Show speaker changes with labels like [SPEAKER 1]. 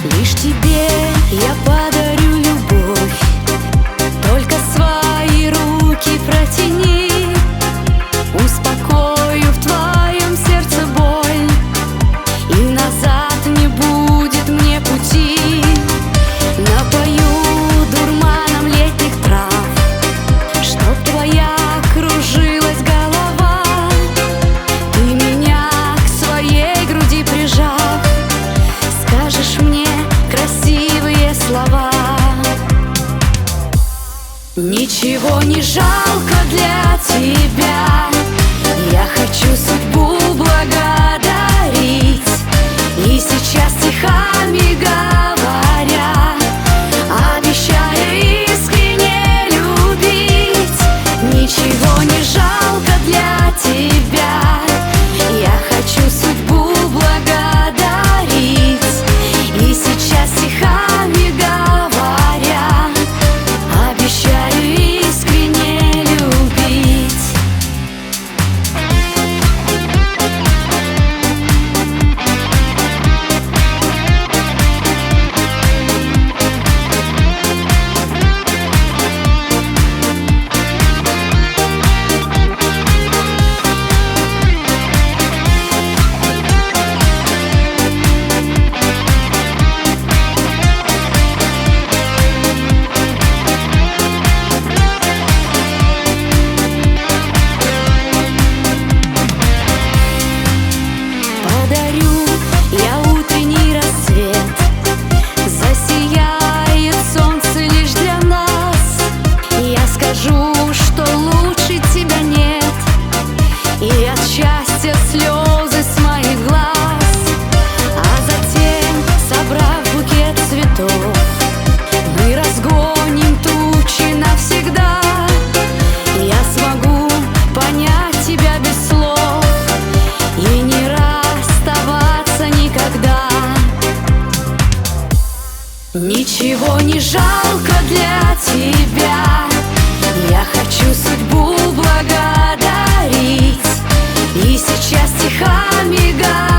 [SPEAKER 1] Лишь тебе я подарю любовь, только свои руки протяни. Успокою в твоем сердце боль, и назад не будет мне пути. Напою дурманом летних трав, чтоб твоя кружилась голова. Ты меня к своей груди прижав, скажешь мне красивые слова. Ничего не жалко для тебя, я хочу судьбу благодарить. И сейчас стихами говоря, обещаю искренне любить. Ничего не жалко для тебя, я хочу судьбу благодарить. И сейчас стихами говоря, обещаю искренне любить. Подарю я утренний рассвет, засияет солнце лишь для нас. Я скажу, что лучше тебя нет, и от счастья слезы с моих глаз. А затем, собрав букет цветов, мы разгоним тучи навсегда. Я смогу понять тебя без слов и не расставаться никогда. Ничего не жалко для тебя, я хочу судьбу благодарить. И сейчас стихами говорю,